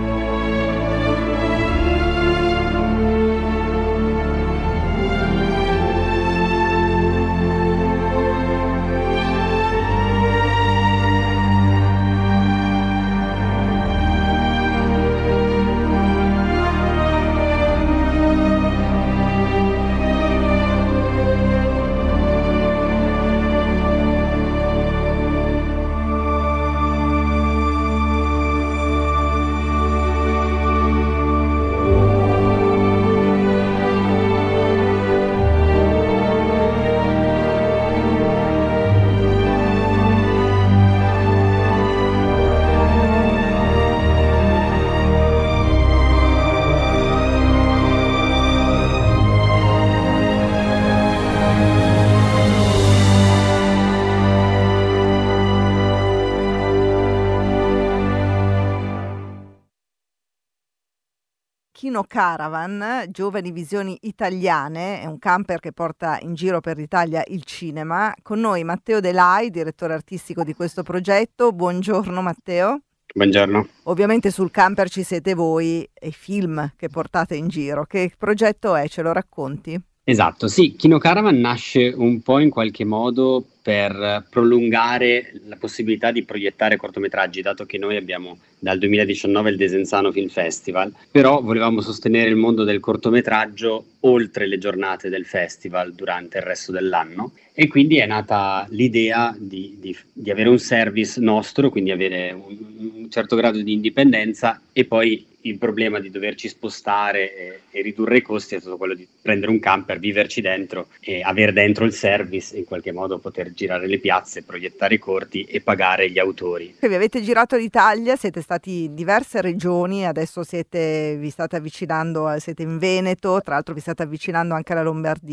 Kino Caravan, Giovani Visioni Italiane, è un camper che porta in giro per l'Italia il cinema. Con noi Matteo De Lai, direttore artistico di questo progetto. Buongiorno Matteo. Buongiorno. Ovviamente sul camper ci siete voi e i film che portate in giro. Che progetto è? Ce lo racconti? Esatto, sì, Kino Caravan nasce un po' in qualche modo per prolungare la possibilità di proiettare cortometraggi, dato che noi abbiamo dal 2019 il Desenzano Film Festival, però volevamo sostenere il mondo del cortometraggio oltre le giornate del festival durante il resto dell'anno, e quindi è nata l'idea di avere un service nostro, quindi avere un certo grado di indipendenza, e poi il problema di doverci spostare e ridurre i costi è stato quello di prendere un camper, viverci dentro e avere dentro il service e in qualche modo poter girare le piazze, proiettare i corti e pagare gli autori. Vi avete girato l'Italia, siete stati in diverse regioni, adesso vi state avvicinando, siete in Veneto, tra l'altro vi state avvicinando anche alla Lombardia.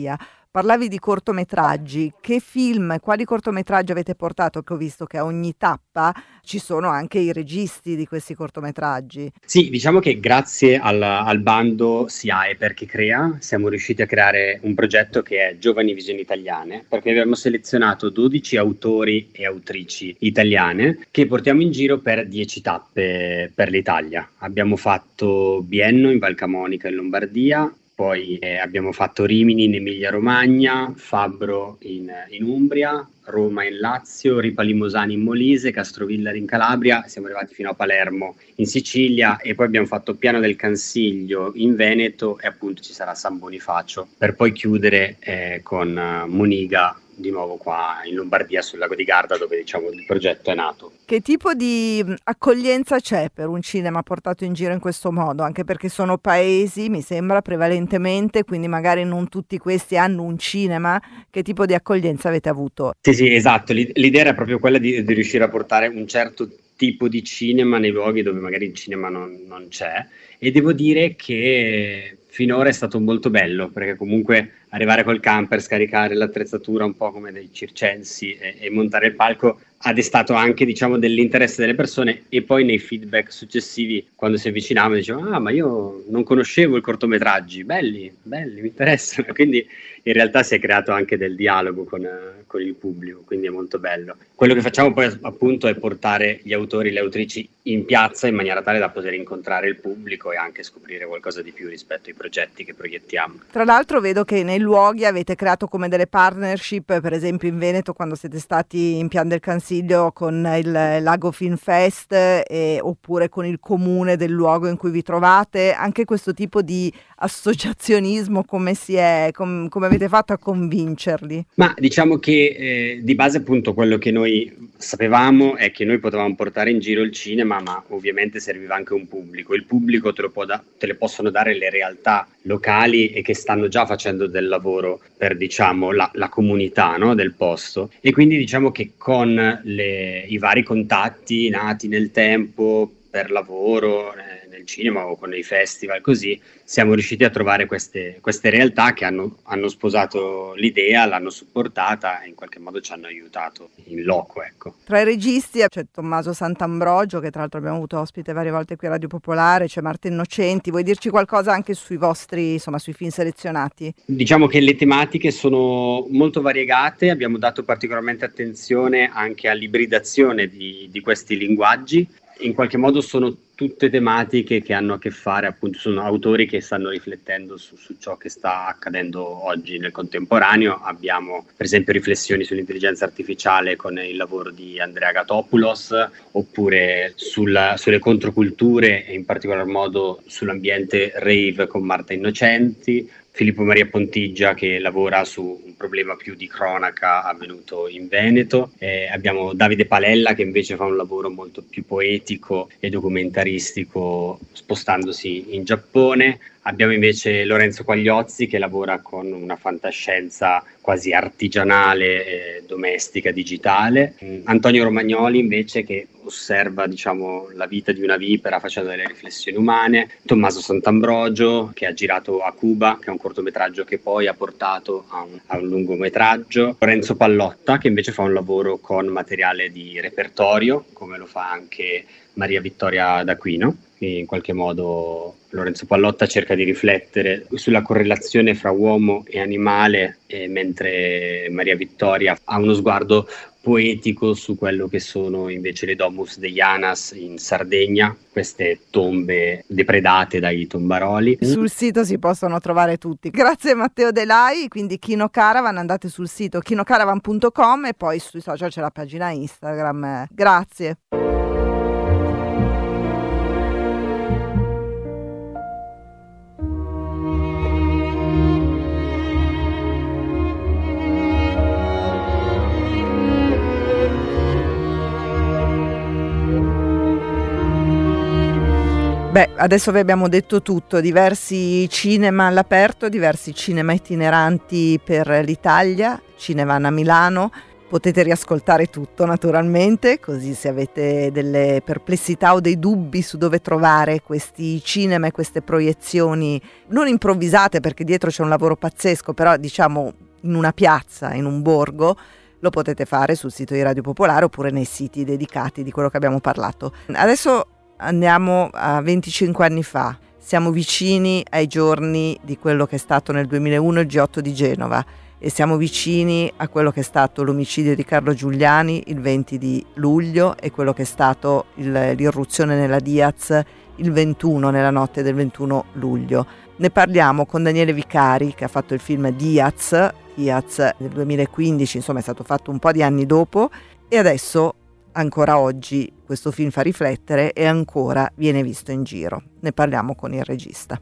Parlavi di cortometraggi, che film, quali cortometraggi avete portato? Che ho visto che a ogni tappa ci sono anche i registi di questi cortometraggi. Sì, diciamo che grazie al bando SIAE Perché Crea siamo riusciti a creare un progetto che è Giovani Visioni Italiane, perché abbiamo selezionato 12 autori e autrici italiane che portiamo in giro per 10 tappe per l'Italia. Abbiamo fatto Bienno in Val Camonica in Lombardia, poi abbiamo fatto Rimini in Emilia-Romagna, Fabbro in Umbria, Roma in Lazio, Ripa Limosani in Molise, Castrovillari in Calabria, siamo arrivati fino a Palermo in Sicilia e poi abbiamo fatto Piano del Cansiglio in Veneto e appunto ci sarà San Bonifacio per poi chiudere con Moniga di nuovo qua in Lombardia sul lago di Garda dove diciamo il progetto è nato. Che tipo di accoglienza c'è per un cinema portato in giro in questo modo? Anche perché sono paesi, mi sembra, prevalentemente, quindi magari non tutti questi hanno un cinema. Che tipo di accoglienza avete avuto? Sì, esatto. L'idea era proprio quella di riuscire a portare un certo tipo di cinema nei luoghi dove magari il cinema non c'è, e devo dire che finora è stato molto bello, perché comunque arrivare col camper, scaricare l'attrezzatura un po' come dei circensi e montare il palco ha destato anche diciamo dell'interesse delle persone, e poi nei feedback successivi quando si avvicinavano dicevano ma io non conoscevo i cortometraggi, belli, mi interessano, quindi in realtà si è creato anche del dialogo con il pubblico, quindi è molto bello. Quello che facciamo poi appunto è portare gli autori e le autrici in piazza in maniera tale da poter incontrare il pubblico e anche scoprire qualcosa di più rispetto ai progetti che proiettiamo. Tra l'altro vedo che nei luoghi avete creato come delle partnership, per esempio in Veneto quando siete stati in Pian del Cansiglio con il Lago Film Fest oppure con il comune del luogo in cui vi trovate. Anche questo tipo di associazionismo come avete fatto a convincerli? Ma diciamo che di base appunto quello che noi sapevamo è che noi potevamo portare in giro il cinema, ma ovviamente serviva anche un pubblico. Il pubblico te le possono dare le realtà locali e che stanno già facendo del lavoro per diciamo la comunità, no, del posto, e quindi diciamo che con i vari contatti nati nel tempo per lavoro nel cinema o con i festival così siamo riusciti a trovare queste realtà che hanno sposato l'idea, l'hanno supportata e in qualche modo ci hanno aiutato in loco, ecco. Tra i registi c'è Tommaso Sant'Ambrogio, che tra l'altro abbiamo avuto ospite varie volte qui a Radio Popolare, c'è Marta Innocenti. Vuoi dirci qualcosa anche sui vostri, insomma, sui film selezionati? Diciamo che le tematiche sono molto variegate, abbiamo dato particolarmente attenzione anche all'ibridazione di questi linguaggi. In qualche modo sono tutte tematiche che hanno a che fare, appunto, sono autori che stanno riflettendo su ciò che sta accadendo oggi nel contemporaneo. Abbiamo per esempio riflessioni sull'intelligenza artificiale con il lavoro di Andrea Gatopoulos, oppure sulle controculture e in particolar modo sull'ambiente rave con Marta Innocenti, Filippo Maria Pontiggia che lavora su un problema più di cronaca avvenuto in Veneto, abbiamo Davide Palella che invece fa un lavoro molto più poetico e documentaristico spostandosi in Giappone, abbiamo invece Lorenzo Quagliozzi che lavora con una fantascienza quasi artigianale, domestica, digitale, Antonio Romagnoli invece che osserva diciamo la vita di una vipera facendo delle riflessioni umane, Tommaso Sant'Ambrogio che ha girato a Cuba, che è un cortometraggio che poi ha portato a un lungometraggio, Lorenzo Pallotta che invece fa un lavoro con materiale di repertorio come lo fa anche Maria Vittoria D'Aquino. In qualche modo Lorenzo Pallotta cerca di riflettere sulla correlazione fra uomo e animale, mentre Maria Vittoria ha uno sguardo poetico su quello che sono invece le Domus de Llanas in Sardegna, queste tombe depredate dai tombaroli. Sul sito si possono trovare tutti. Grazie Matteo Delai, quindi Kino Caravan, andate sul sito kinocaravan.com e poi sui social c'è la pagina Instagram. Grazie. Beh, adesso vi abbiamo detto tutto, diversi cinema all'aperto, diversi cinema itineranti per l'Italia, Cinevan a Milano. Potete riascoltare tutto naturalmente, così se avete delle perplessità o dei dubbi su dove trovare questi cinema e queste proiezioni non improvvisate, perché dietro c'è un lavoro pazzesco, però diciamo in una piazza, in un borgo, lo potete fare sul sito di Radio Popolare oppure nei siti dedicati di quello che abbiamo parlato. Adesso andiamo a 25 anni fa. Siamo vicini ai giorni di quello che è stato nel 2001 il G8 di Genova e siamo vicini a quello che è stato l'omicidio di Carlo Giuliani il 20 di luglio e quello che è stato l'irruzione nella Diaz il 21, nella notte del 21 luglio. Ne parliamo con Daniele Vicari, che ha fatto il film Diaz nel 2015, insomma è stato fatto un po' di anni dopo, e adesso ancora oggi questo film fa riflettere e ancora viene visto in giro. Ne parliamo con il regista.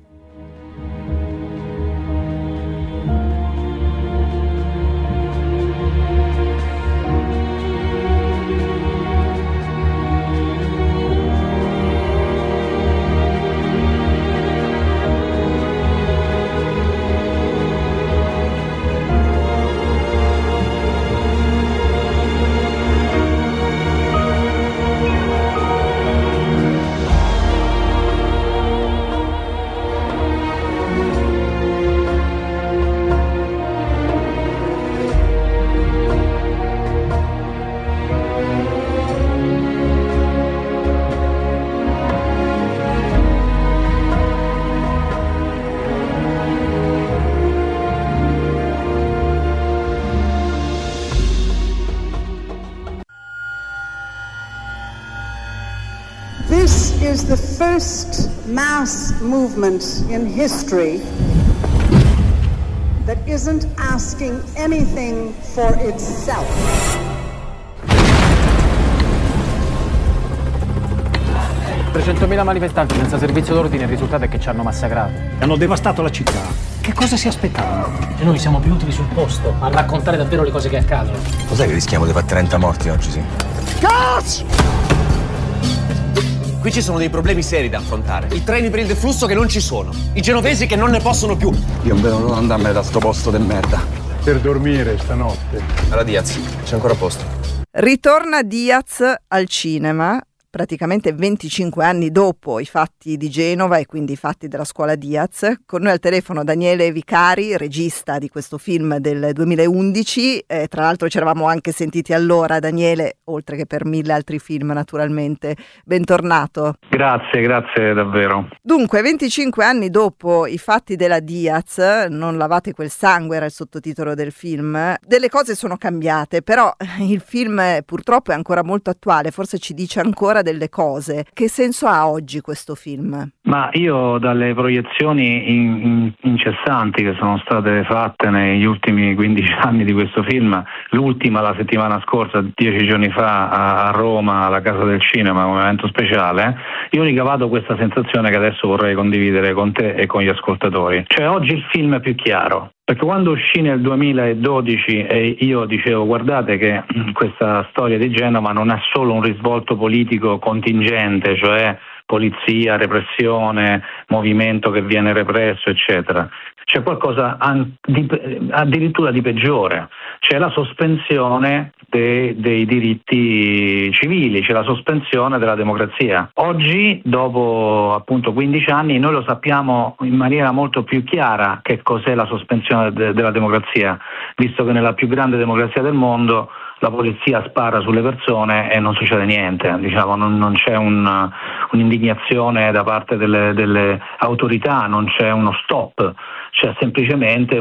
This is the first mass movement in history that isn't asking anything for itself. 300.000 manifestanti senza servizio d'ordine, il risultato è che ci hanno massacrato. Hanno devastato la città. Che cosa si aspettavano? E noi siamo più utili sul posto a raccontare davvero le cose che accadono. Cos'è che rischiamo di fare 30 morti oggi, sì? Cazzo! Qui ci sono dei problemi seri da affrontare. I treni per il deflusso che non ci sono. I genovesi che non ne possono più. Io non vedo l'ora andarmene da sto posto del merda. Per dormire stanotte. Alla Diaz, c'è ancora posto. Ritorna Diaz al cinema, praticamente 25 anni dopo i fatti di Genova e quindi i fatti della scuola Diaz. Con noi al telefono Daniele Vicari, regista di questo film del 2011. Tra l'altro ci eravamo anche sentiti allora, Daniele, oltre che per 1000 altri film naturalmente. Bentornato. Grazie davvero. Dunque, 25 anni dopo i fatti della Diaz, non lavate quel sangue, era il sottotitolo del film, delle cose sono cambiate, però il film purtroppo è ancora molto attuale, forse ci dice ancora delle cose. Che senso ha oggi questo film? Ma io dalle proiezioni incessanti che sono state fatte negli ultimi 15 anni di questo film, l'ultima la settimana scorsa, 10 giorni fa a Roma, alla Casa del Cinema, un evento speciale, io ho ricavato questa sensazione che adesso vorrei condividere con te e con gli ascoltatori. Cioè oggi il film è più chiaro. Perché quando uscì nel 2012 e io dicevo guardate che questa storia di Genova non è solo un risvolto politico contingente, cioè polizia, repressione, movimento che viene represso, eccetera. C'è qualcosa addirittura di peggiore, c'è la sospensione dei diritti civili, c'è la sospensione della democrazia. Oggi, dopo appunto 15 anni, noi lo sappiamo in maniera molto più chiara che cos'è la sospensione della democrazia, visto che nella più grande democrazia del mondo la polizia spara sulle persone e non succede niente, diciamo, non c'è un'indignazione da parte delle autorità, non c'è uno stop, c'è semplicemente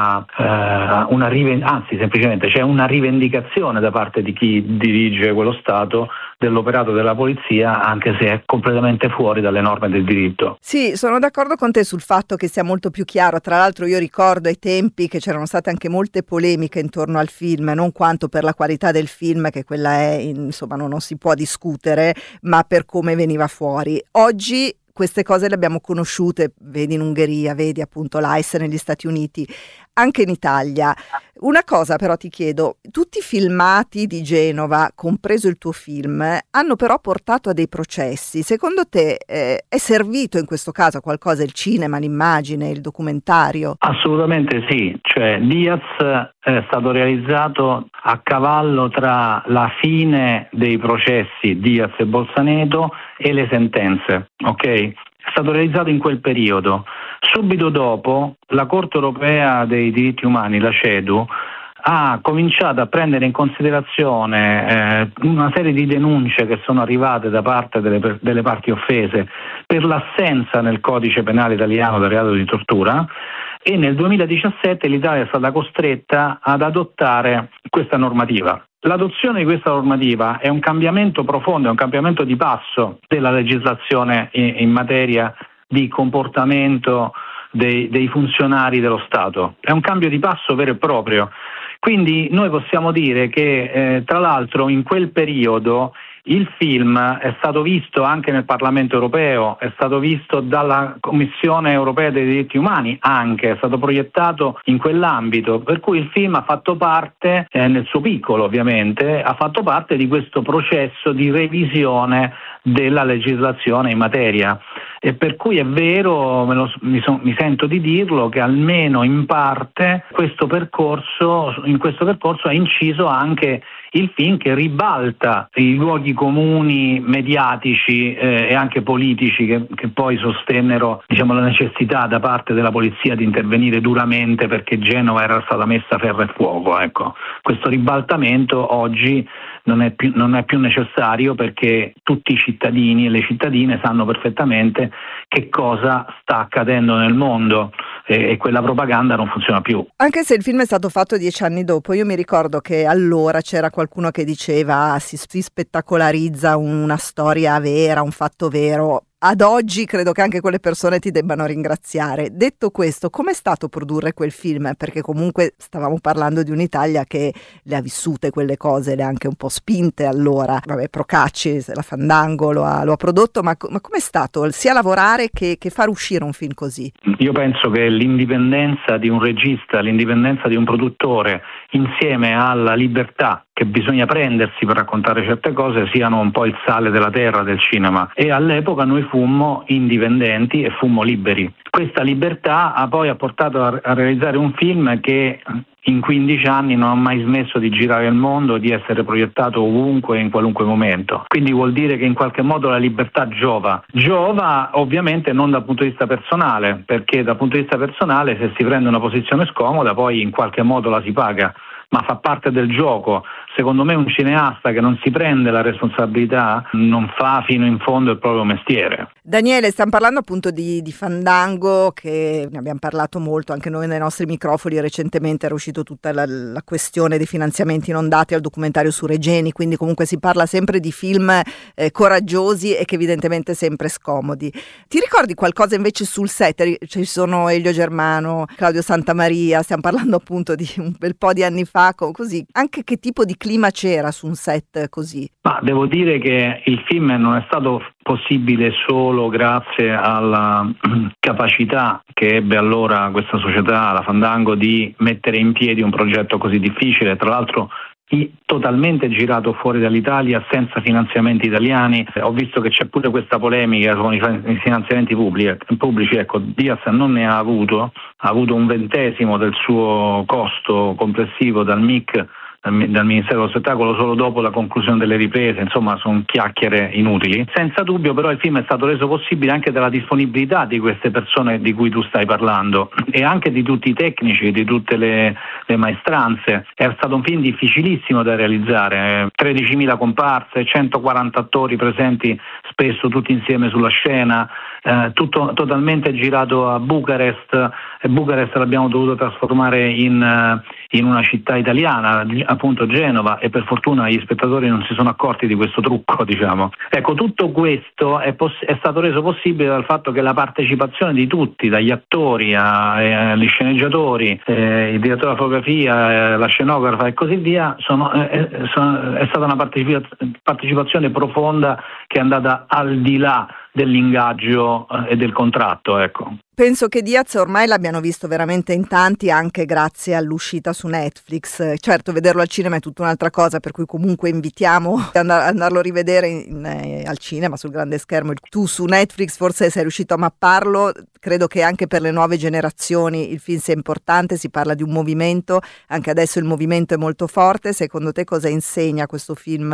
c'è una rivendicazione da parte di chi dirige quello Stato dell'operato della polizia, anche se è completamente fuori dalle norme del diritto. Sì, sono d'accordo con te sul fatto che sia molto più chiaro. Tra l'altro io ricordo ai tempi che c'erano state anche molte polemiche intorno al film, non quanto per la qualità del film, che quella è, insomma, non si può discutere, ma per come veniva fuori. Oggi queste cose le abbiamo conosciute, vedi in Ungheria, vedi appunto l'AIS negli Stati Uniti, anche in Italia. Una cosa però ti chiedo, tutti i filmati di Genova, compreso il tuo film, hanno però portato a dei processi. Secondo te è servito in questo caso a qualcosa il cinema, l'immagine, il documentario? Assolutamente sì, cioè Diaz è stato realizzato a cavallo tra la fine dei processi Diaz e Bolzaneto e le sentenze, ok? È stato realizzato in quel periodo. Subito dopo la Corte europea dei diritti umani, la CEDU, ha cominciato a prendere in considerazione una serie di denunce che sono arrivate da parte delle parti offese per l'assenza nel codice penale italiano del reato di tortura, e nel 2017 l'Italia è stata costretta ad adottare questa normativa. L'adozione di questa normativa è un cambiamento profondo, è un cambiamento di passo della legislazione in materia di comportamento dei funzionari dello Stato. È un cambio di passo vero e proprio. Quindi noi possiamo dire che tra l'altro in quel periodo il film è stato visto anche nel Parlamento europeo, è stato visto dalla Commissione europea dei diritti umani, anche è stato proiettato in quell'ambito, per cui il film ha fatto parte, nel suo piccolo ovviamente, ha fatto parte di questo processo di revisione della legislazione in materia. E per cui è vero, mi sento di dirlo, che almeno in parte in questo percorso ha inciso anche il film, che ribalta i luoghi comuni mediatici e anche politici che poi sostennero, diciamo, la necessità da parte della polizia di intervenire duramente perché Genova era stata messa a ferro e fuoco. Ecco, questo ribaltamento oggi non è più necessario, perché tutti i cittadini e le cittadine sanno perfettamente che cosa sta accadendo nel mondo e quella propaganda non funziona più. Anche se il film è stato fatto 10 anni dopo, io mi ricordo che allora c'era qualcuno che diceva si spettacolarizza una storia vera, un fatto vero. Ad oggi credo che anche quelle persone ti debbano ringraziare. Detto questo, com'è stato produrre quel film? Perché comunque stavamo parlando di un'Italia che le ha vissute quelle cose, le ha anche un po' spinte allora. Vabbè, Procacci, la Fandango lo ha prodotto, ma com'è stato sia lavorare che far uscire un film così? Io penso che l'indipendenza di un regista, l'indipendenza di un produttore, insieme alla libertà che bisogna prendersi per raccontare certe cose, siano un po' il sale della terra del cinema. E all'epoca noi fummo indipendenti e fummo liberi. Questa libertà ha poi portato a realizzare un film che in 15 anni non ha mai smesso di girare il mondo e di essere proiettato ovunque, in qualunque momento. Quindi vuol dire che in qualche modo la libertà giova. Giova ovviamente non dal punto di vista personale, perché dal punto di vista personale se si prende una posizione scomoda poi in qualche modo la si paga, ma fa parte del gioco. Secondo me un cineasta che non si prende la responsabilità non fa fino in fondo il proprio mestiere. Daniele, stiamo parlando appunto di Fandango, che ne abbiamo parlato molto anche noi nei nostri microfoni. Recentemente era uscito tutta la questione dei finanziamenti non dati al documentario su Regeni, quindi comunque si parla sempre di film coraggiosi e che evidentemente sempre scomodi. Ti ricordi qualcosa invece sul set? Ci sono Elio Germano, Claudio Santamaria, stiamo parlando appunto di un bel po' di anni fa, così. Anche che tipo di clima c'era su un set così? Ma devo dire che il film non è stato possibile solo grazie alla capacità che ebbe allora questa società, la Fandango, di mettere in piedi un progetto così difficile, tra l'altro totalmente girato fuori dall'Italia, senza finanziamenti italiani. Ho visto che c'è pure questa polemica con i finanziamenti pubblici. Ecco, Diaz non ne ha avuto 1/20 del suo costo complessivo dal MIC, dal Ministero dello Spettacolo, solo dopo la conclusione delle riprese. Insomma, sono chiacchiere inutili. Senza dubbio però il film è stato reso possibile anche dalla disponibilità di queste persone di cui tu stai parlando e anche di tutti i tecnici, di tutte le maestranze. È stato un film difficilissimo da realizzare, 13.000 comparse, 140 attori presenti, spesso tutti insieme sulla scena, tutto totalmente girato a Bucarest, e Bucarest l'abbiamo dovuto trasformare in una città italiana, appunto Genova, e per fortuna gli spettatori non si sono accorti di questo trucco, diciamo. Ecco, tutto questo è stato reso possibile dal fatto che la partecipazione di tutti, dagli attori agli sceneggiatori, il direttore della fotografia, la scenografa e così via, è stata una partecipazione profonda che è andata al di là dell'ingaggio e del contratto, ecco. Penso che Diaz ormai l'abbiano visto veramente in tanti, anche grazie all'uscita su Netflix. Certo, vederlo al cinema è tutta un'altra cosa, per cui comunque invitiamo ad andarlo a rivedere al cinema, sul grande schermo. Tu su Netflix forse sei riuscito a mapparlo. Credo che anche per le nuove generazioni il film sia importante, si parla di un movimento, anche adesso il movimento è molto forte. Secondo te cosa insegna questo film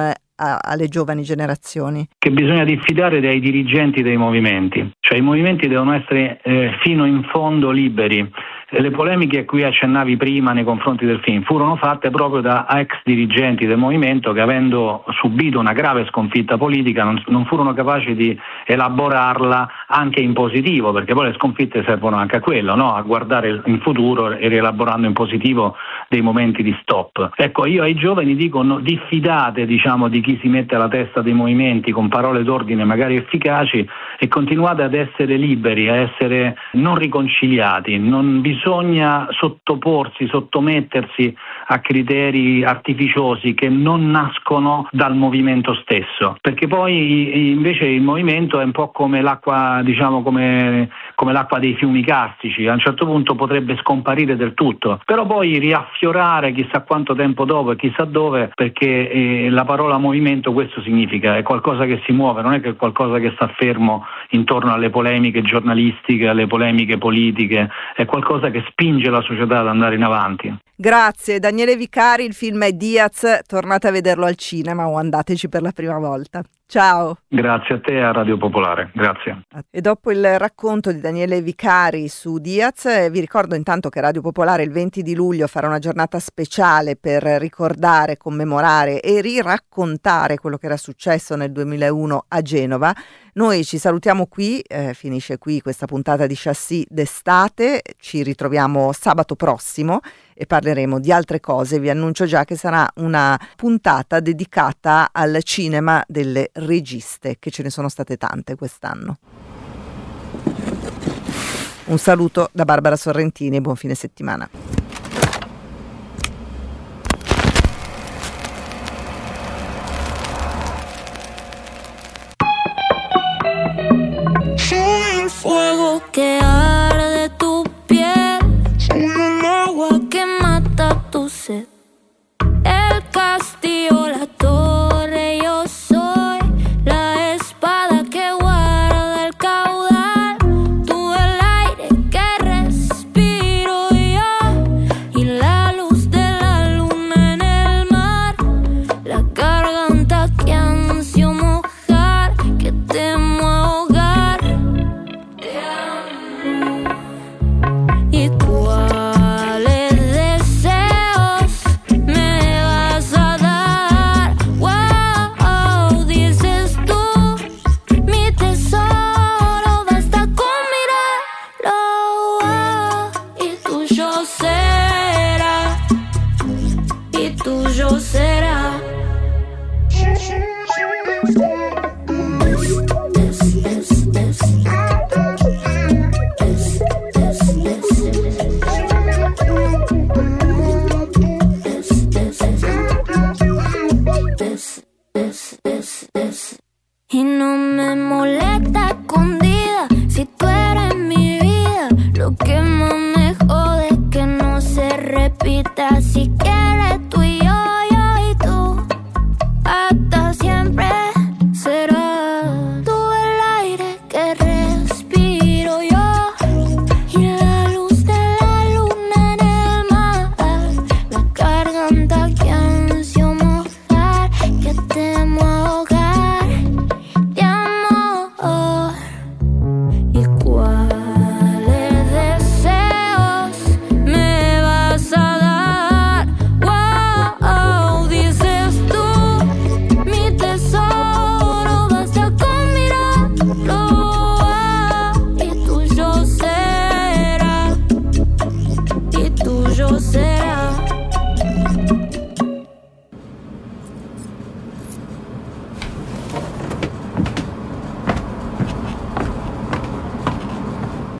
alle giovani generazioni? Che bisogna diffidare dai dirigenti dei movimenti, cioè i movimenti devono essere fino in fondo liberi. Le polemiche a cui accennavi prima nei confronti del film furono fatte proprio da ex dirigenti del movimento che, avendo subito una grave sconfitta politica, non furono capaci di elaborarla anche in positivo, perché poi le sconfitte servono anche a quello, no? A guardare in futuro e rielaborando in positivo dei momenti di stop. Ecco, io ai giovani dico: diffidate, diciamo, di chi si mette alla testa dei movimenti con parole d'ordine magari efficaci, e continuate ad essere liberi, a essere non riconciliati. Non bisogna sottomettersi a criteri artificiosi che non nascono dal movimento stesso, perché poi invece il movimento è un po' come l'acqua, diciamo, come l'acqua dei fiumi carstici. A un certo punto potrebbe scomparire del tutto, però poi riaffiorare chissà quanto tempo dopo e chissà dove, perché la parola movimento questo significa, è qualcosa che si muove, non è che è qualcosa che sta fermo intorno alle polemiche giornalistiche, alle polemiche politiche, è qualcosa che spinge la società ad andare in avanti. Grazie Daniele Vicari, il film è Diaz, tornate a vederlo al cinema o andateci per la prima volta. Ciao. Grazie a te e a Radio Popolare, grazie. E dopo il racconto di Daniele Vicari su Diaz, vi ricordo intanto che Radio Popolare il 20 di luglio farà una giornata speciale per ricordare, commemorare e riraccontare quello che era successo nel 2001 a Genova. Noi ci salutiamo qui, finisce qui questa puntata di Chassis d'estate, ci ritroviamo sabato prossimo e parleremo di altre cose. Vi annuncio già che sarà una puntata dedicata al cinema delle registe, che ce ne sono state tante quest'anno. Un saluto da Barbara Sorrentini e buon fine settimana.